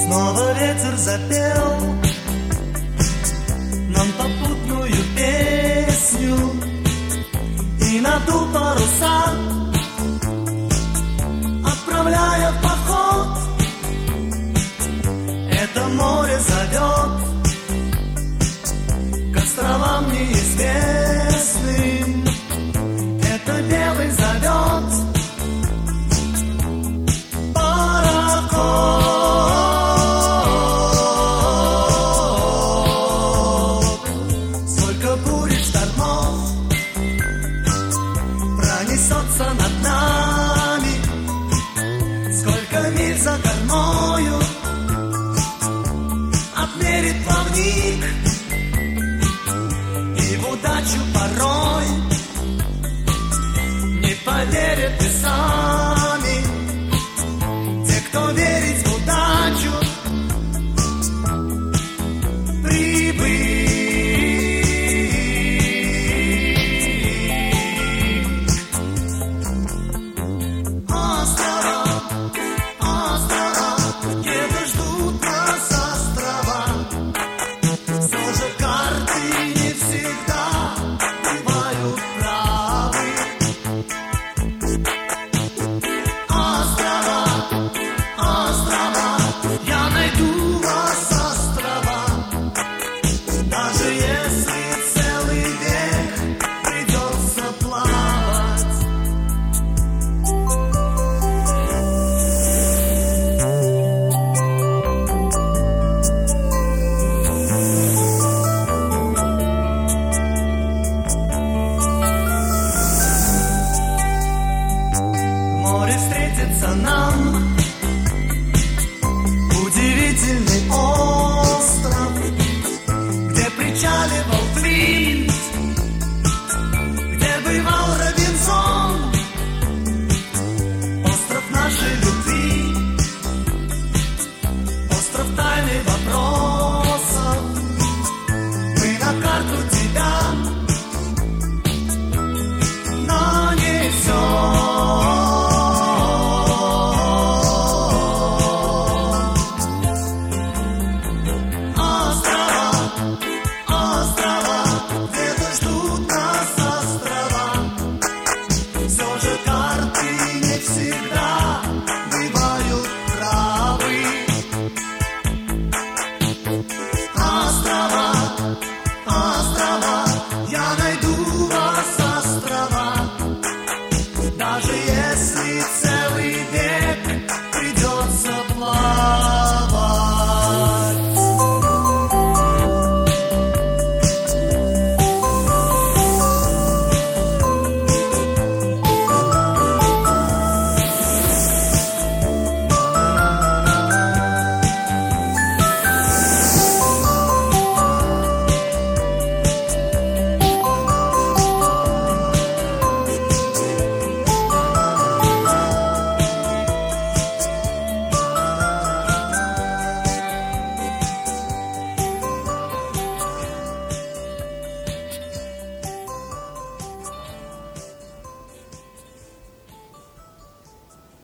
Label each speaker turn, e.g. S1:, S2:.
S1: Снова ветер запел нам попутную песню и надул паруса, отправляя в поход. Это море зовет к островам неизвестным. Это белый зовет пароход. Сколько бурь и штормов пронесется над нами, сколько миль за кормою отмерит плавник, и в удачу порой не поверят и сам.